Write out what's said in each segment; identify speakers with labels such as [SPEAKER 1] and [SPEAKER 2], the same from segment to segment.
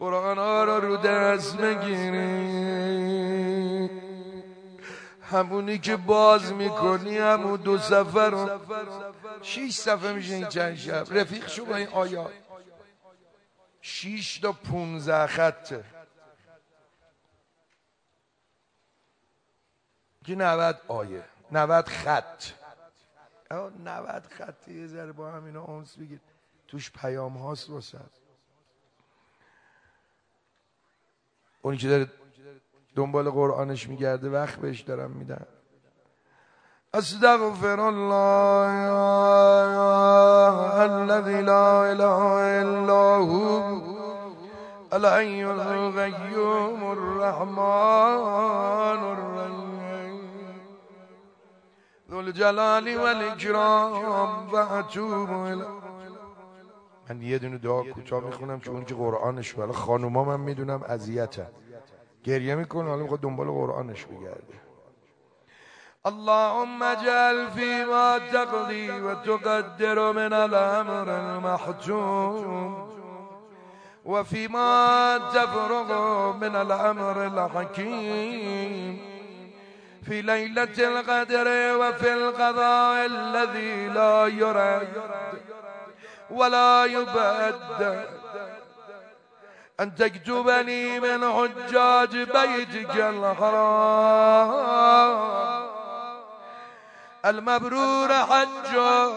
[SPEAKER 1] قرآن ها رو دست بگیری، همونی که باز میکنی همون 2 صفحه رو 6 صفحه میشه این چند شب. رفیق شو با این آیات. 6 تا 15 خطه که 90 آیه 90 خط. 90 خط یه ذره با هم اینا اونس بگیر، توش پیام هاست واسه اونی که داره دنبال قرآنش میگرده. وقت بهش دارم میدم. استغفر الله الذي لا اله الا هو الحي القيوم الرحمن الرحيم ذو الجلال والاكرام واتوب الیه. من یه دونه دعا کوتاه میخونم که اون که قرآنش ولی خانوما من میدونم اذیتن، گریه میکنه، حالا میخواد دنبال قرآنش بگرده. اللهم اجعل فيما تقضي وتقدر من الأمر المحتوم وفيما تفرغ من الأمر الحكيم في ليلة القدر وفي القضاء الذي لا يرد ولا يبدل أن تكتبني من حجاج بيتك الحرام المبرور حجاب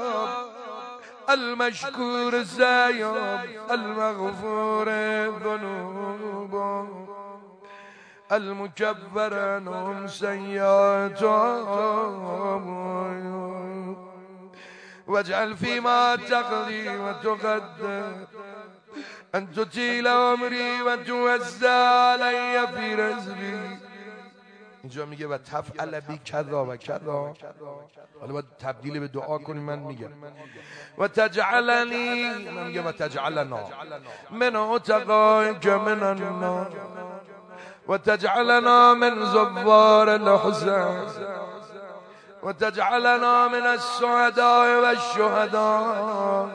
[SPEAKER 1] المشكور سعيهم المغفور ذنوبهم المكفر عنهم سيئاتهم واجعل فيما تقضي وتقدر أن تطيل عمري وتوسع علي في رزقي. اینجا میگه و تفعل بی کذا و کذا، حالا باید تبدیل به دعا کنیم. من میگم و تجعلنی، من میگه و تجعلنا من عتقائک من النار و تجعلنا من زوار الحسن و تجعلنا من السعداء والشهداء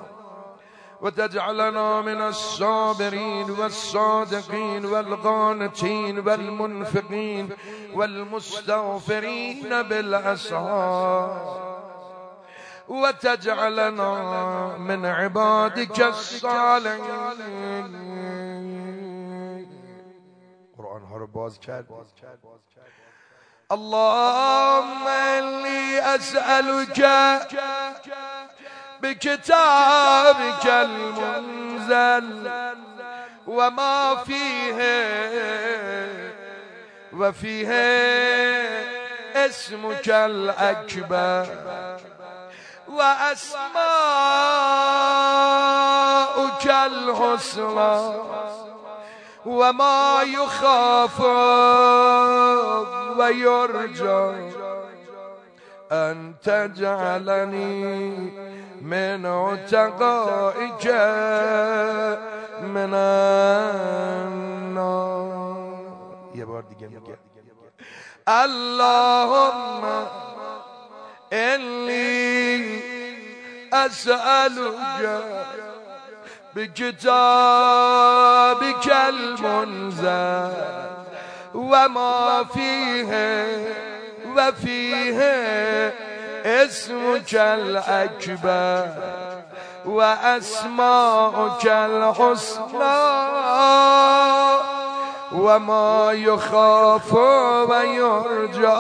[SPEAKER 1] وتجعلنا من الصابرين والصادقين والقانتين والمنفقين والمستغفرين بالأسحار وتجعلنا من عبادك الصالحين. قرآن ها رو باز کرد. اللهم إني أسألك بكتابك المنزل وما فيه وفيه اسمك الأكبر وأسماؤك الحسنى وما يخاف ويرجى أن تجعلني من عتقائك من النار. یه بار دیگه میگه اللهم إني أسألك بكتابك المنزل وما فيه وفيه اسمك الأكبر وأسماؤك الحسنى وما يخاف ويرجى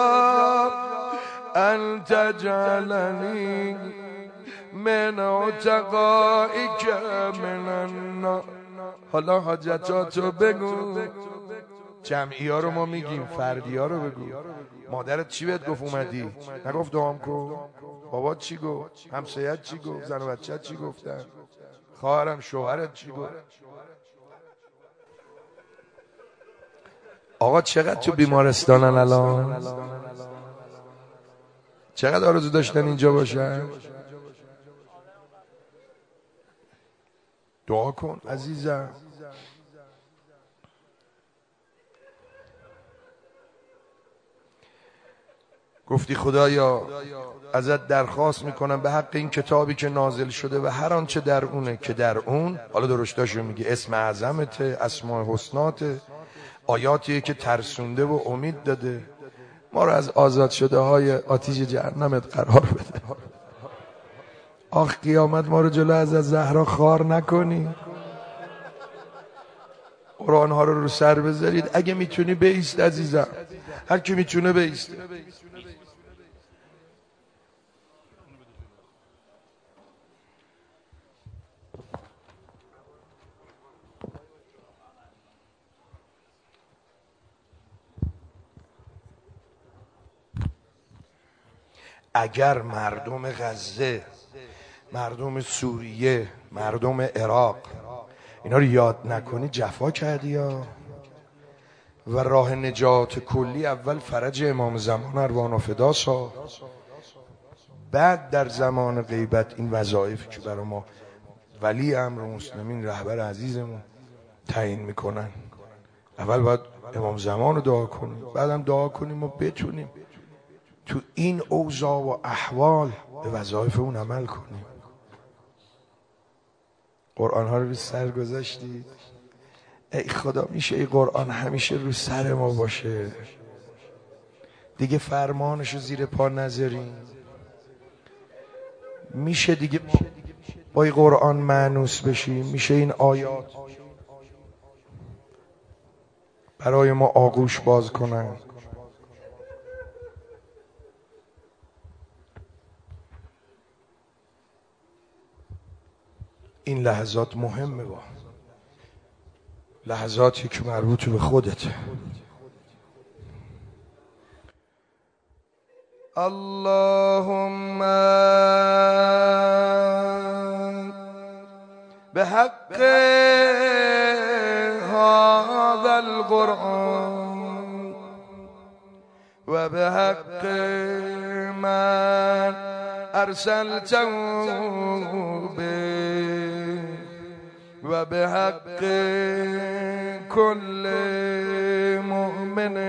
[SPEAKER 1] أن تجعلني من عتقائك من النار. حالا حاجتاتو بگو. جمعی ها رو ما میگیم، فردی ها رو بگو. مادرت چی بهت گفت اومدی؟ نگفت دعام کن؟ بابات چی گفت؟ همسایت چی گفت؟ زن و بچه‌ت چی گفتن؟ خواهرم شوهرت چی گفت؟ آقا چقدر تو بیمارستانن الان؟ چقدر آرزو داشتن اینجا باشن؟ دعا کن عزیزم. گفتی خدایا ازت درخواست میکنم به حق این کتابی که نازل شده و هر آنچه در اونه که در اون، حالا درشتاشو میگه، اسم اعظمته، اسماء حسناته، آیاتیه که ترسونده و امید داده، ما رو از آزاد شده های آتیش جهنمت قرار بده. آخ قیامت ما رو جلو از زهرا خار نکنی. قرآن ها رو سر بذارید. اگه میتونی بایست عزیزم، هر کی میتونه بایست. اگر مردم غزه، مردم سوریه، مردم عراق اینا رو یاد نکنی جفا کردی ها. و راه نجات کلی اول فرج امام زمان اروان فداسا، بعد در زمان غیبت این وظایفی که برای ما ولی امر مسلمین رهبر عزیزمون تعیین میکنن، اول باید امام زمان رو دعا کنیم، بعدم دعا کنیم و بتونیم تو این اوضاع و احوال به وظایف اون عمل کنیم. قرآن ها رو سر گذاشتید؟ ای خدا میشه ای قرآن همیشه رو سر ما باشه، دیگه فرمانشو زیر پا نذاریم؟ میشه دیگه با ای قرآن مانوس بشیم؟ میشه این آیات برای ما آغوش باز کنن؟ این لحظات مهمه، با لحظاتی که مربوط به خودته. اللهم به حق هذا القرآن و به حق من ارسلته به و به حق کل مؤمن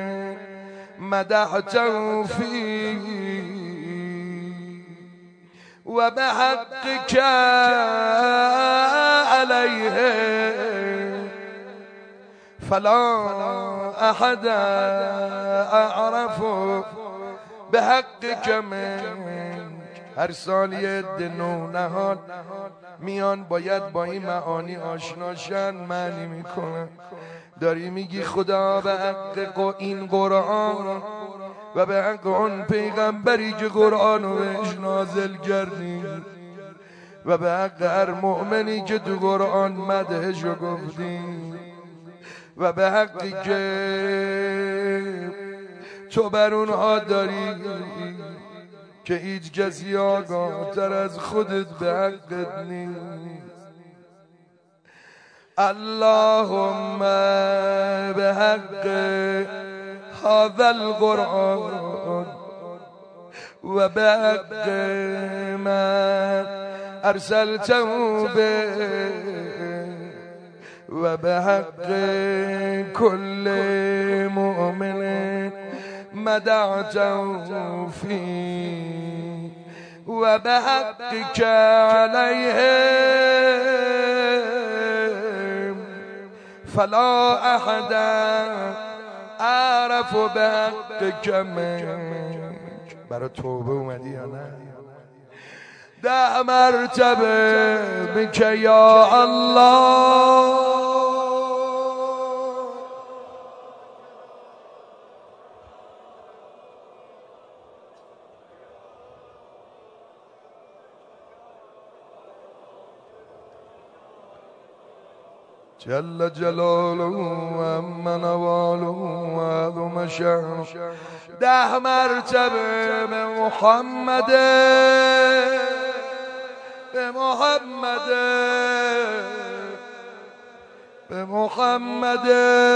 [SPEAKER 1] مدحته فی و به حق که علیه فلا احد اعرف به حق که من. هر سال یه عده نونهان میان باید با این معانی آشناشن، معنی میکنن. داری میگی خدا به حق این قرآن و به حق اون پیغمبری که قرآن رو بهش نازل کردی و به حق هر مؤمنی که تو قرآن مدحشو گفتی و به حقی که تو بر اونها داری که هیچ کسی آگاه تر از خودت به حقت نیست. اللهم به حق هذا القرآن و به حق من ارسلته به و به حق کل مؤمن مدعته فی و به حق که علیهم فلا احد اعرف به حق که منک. برای توبه اومدی یا نه؟ 10 مرتبه بک یا الله جل جلاله و امن واله و عظم شأنه. 10 مرتبه به محمد، به محمد، به محمد.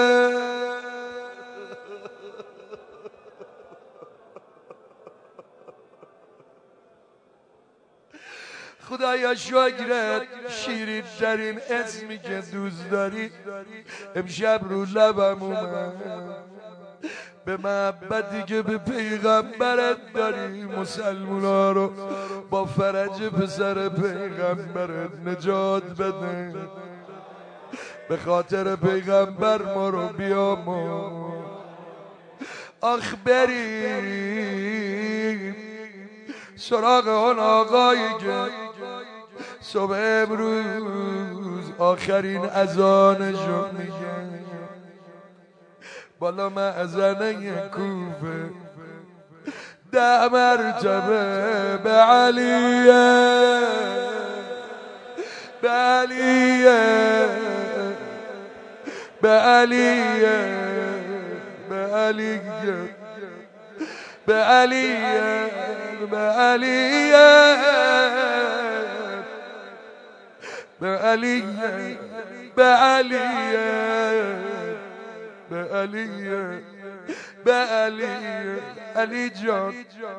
[SPEAKER 1] خدایا شکرت، شیرین ترین اسمی که دوست داری امشب رو لبم اومد. به محبتی که به پیغمبرت داری مسلمونا رو با فرج پسر پیغمبرت نجات بده. به خاطر پیغمبر ما رو بیامرز. آخ بریم سراغ اون آقایی که صبح امروز آخرین اذانشو میگه بالا معزنه کوفه 10 مرتبه به علیه به علیه به علیه به علیه به علیه به علیه به علیه به علیه به علیه به علیه. علی جان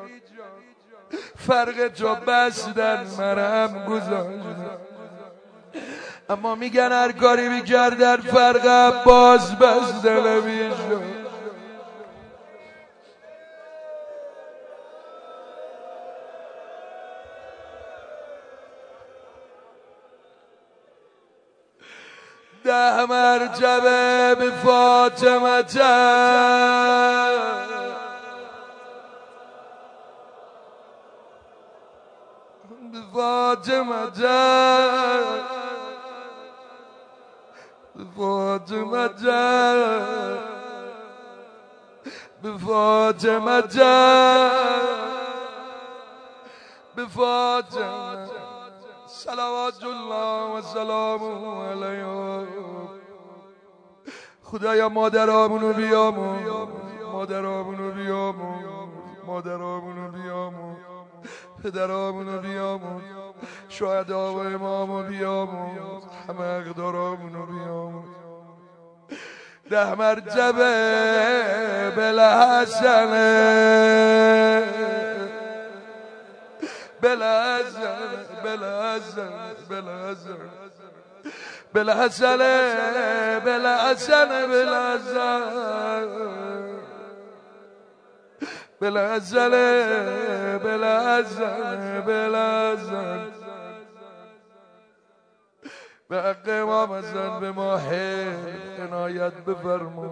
[SPEAKER 1] فرق تو بستن مرهم گذاشتن، اما میگن هر کاری میکردن فرق باز بستن میشد. ده مرتبه به فاطمه به فاطمه به فاطمه به فاطمه به فاطمه صلوات الله و سلامه علیه. خدایا مادرامونو بیامرز، مادرامونو بیامرز، مادرامونو بیامرز، پدرامونو بیامرز، شهدا و امامو بیامرز، همه اقدارامونو بیامرز. 10 مرتبه بالحسنه بالحسنه بالحسنه بالحسنه بالحسنه بالحسنه بالحسنه بالحسنه بالحسنه به حق امام حسن به ما عنایت بفرما.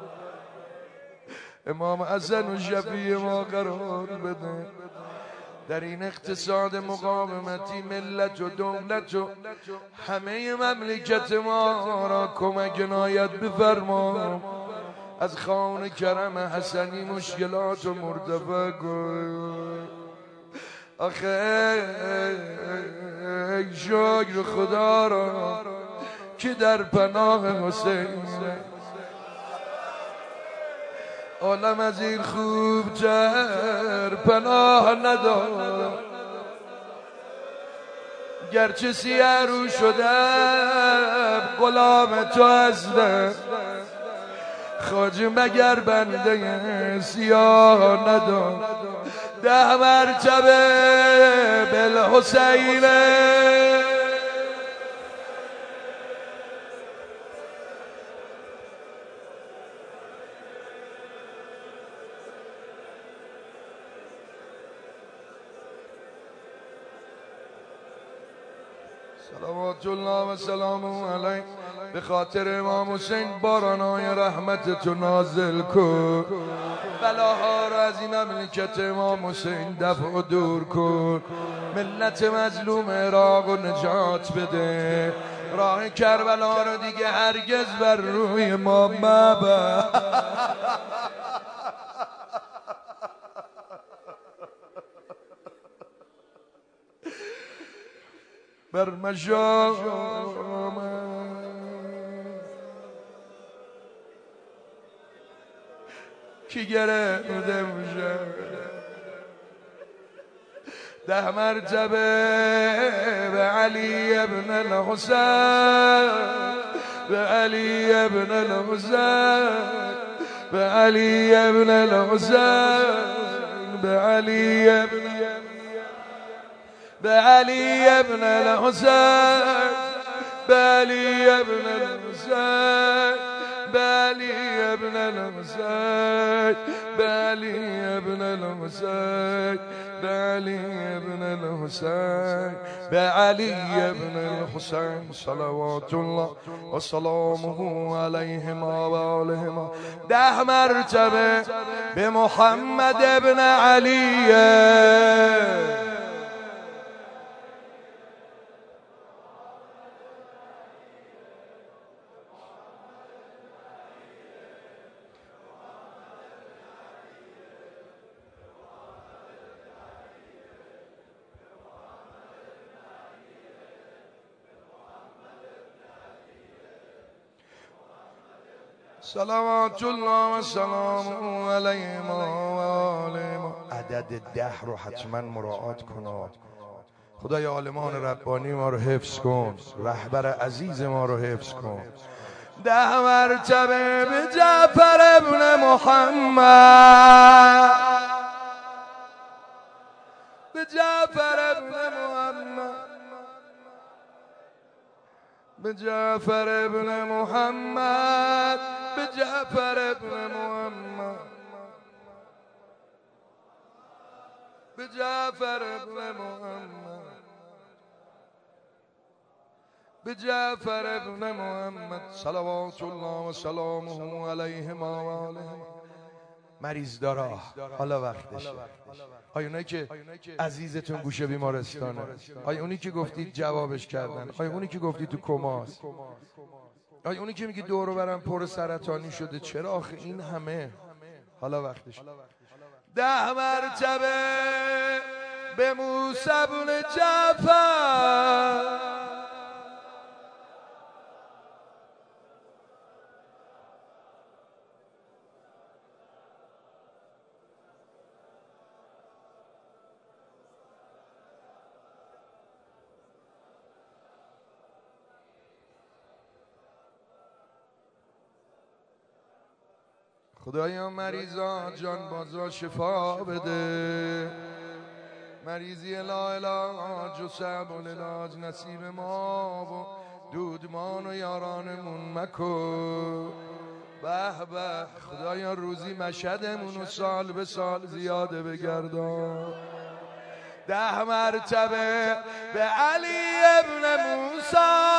[SPEAKER 1] امام حسن و شفیع ما قرار بده. در این اقتصاد مقاومتی ملت و دولت و همه مملکت ما را کمک عنایت بفرما. از خوان کرم حسنی مشکلات و مرتفع کن. آخه ای شکر خدا را که در پناه حسین عالم از این خوب تر پناه ندار. گرچه سیه رو شدم غلام تو هستم، خواجه مگر بنده سیاه ندار. 10 مرتبه بالحسین صلوات الله و سلامه علیه. به خاطر امام حسین بارانای رحمت تو نازل کن. بلاها را از این مملکت امام حسین دفع و دور کن. ملت مظلوم عراق و نجات بده. راه کربلا رو دیگه هرگز بر روی ما مبر. بر مشام کی گرفته میشه. 10 مرتبه به علی ابن الحسین به علی ابن الحسین به علی ابن الحسین به علی ابن به علی ابن الحسین به علی ابن الحسین به بعلي ابن الحسين بعلي ابن الحسين بعلي ابن الحسين بعلي ابن الحسين صلوات الله وسلامه عليهما وآلهما 10 مرتبه به محمد ابن علی. صلوات الله و سلامه علیهما و آلهما. عدد 10 رو حتما مراعات کن. خدای عالمان ربانی ما رو حفظ کن، رهبر عزیز ما رو حفظ کن. 10 مرتبه به جعفر ابن محمد به جعفر ابن محمد به جعفر ابن محمد به جعفر ابن محمد به جعفر ابن محمد به جعفر ابن محمد صلوات الله و سلامه علیهما و آلهما. مریض داره حالا وقتشه. آیا اونایی که عزیزتون گوشه بیمارستانه، آیا اونی که گفتید جوابش کردن، آیا اونی که گفتید تو کماست، آیا اونی که میگی دور و برم پر سرطانی شده، چرا آخه این همه؟ حالا وقتشه. 10 مرتبه به موسی بن جعفر خدایا مریضا جان بازا شفا بده، مریضی لا علاج و صعب العلاج نصیب ما و دودمان و یارانمون مکن. به به خدایا روزی مشهدمون و سال به سال زیاده بگردان. 10 مرتبه به علی ابن موسی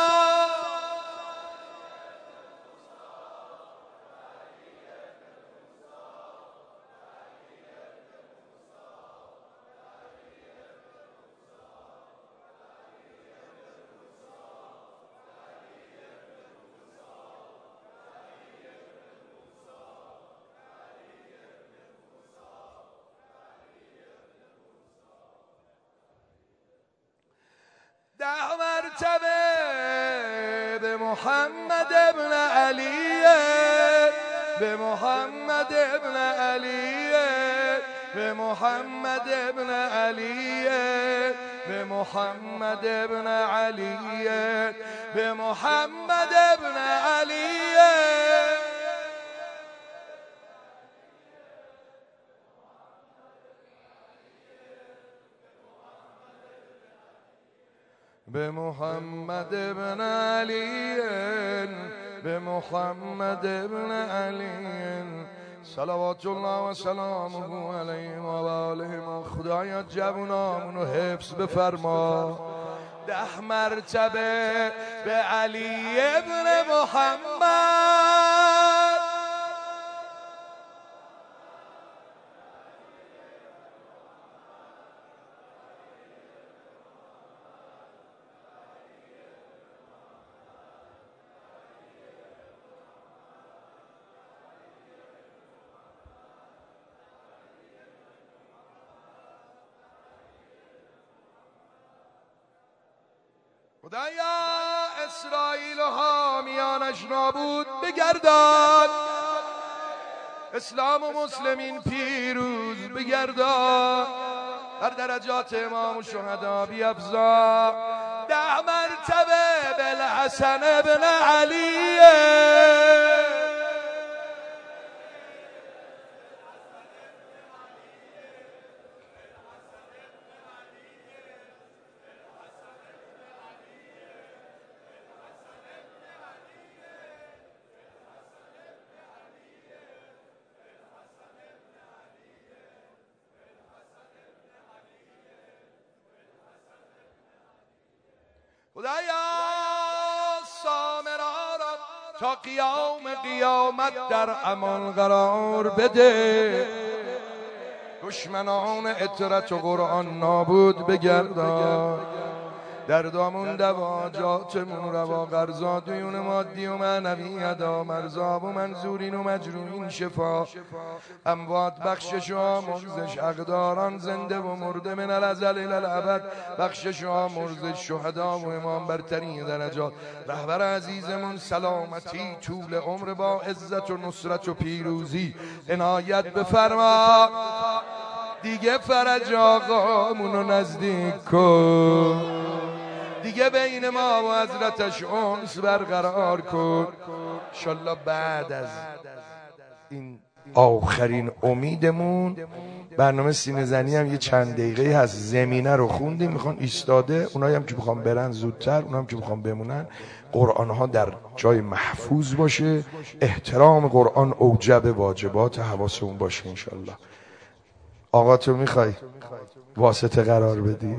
[SPEAKER 1] مرتبه به محمد ابن علی به محمد ابن علی به محمد ابن علی به محمد ابن علی به محمد ابن علی به محمد ابن علی به محمد ابن علی صلوات الله و سلامه علیه و آله. خدایا جوانامونو حفظ بفرما. 10 مرتبه به علی ابن محمد خدایا اسرائیل و حامیانش نابود بگردان، اسلام و مسلمین پیروز بگردان، در درجات امام و شهدا بیفزا. 10 مرتبه بالحسن ابن علی خدایا سامرا را تا قیامت در امان قرار بده، دشمنان اطرت و قرآن نابود بگردان، دردامون دوا جاتمون روا، غرزا دیون مادی و معنوی ادا، مرزاب و منظورین و مجروحین شفا، اموات بخشش و آمرزش، اقداران زنده و مرده من الازل الالعبد بخشش و آمرزش، شهدا و امام برترین درجات، رهبر عزیزمون سلامتی طول عمر با عزت و نصرت و پیروزی عنایت بفرما، دیگه فرج آقامونو نزدیک کن، دیگه بین ما و حضرتش انس برقرار کن. انشالله بعد از این آخرین امیدمون برنامه سینه زنی هم یه چند دقیقه هست، زمینه رو خوندیم، میخوان ایستاده، اونایی هم که میخوان برن زودتر، اونایی هم که میخوان بمونن، قرآن ها در جای محفوظ باشه، احترام قرآن اوجب واجبات، حواسمون باشه انشالله. آقا تو میخوای واسطه قرار بدی؟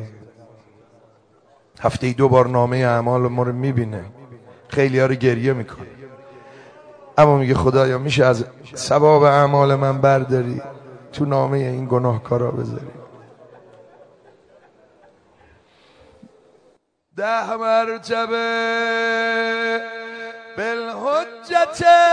[SPEAKER 1] هفته 2 بار نامه اعمال ما رو میبینه، خیلی ها رو گریه میکنه، اما میگه خدایا میشه از ثواب اعمال من برداری تو نامه این گناهکارا بذاری. 10 مرتبه بالحجت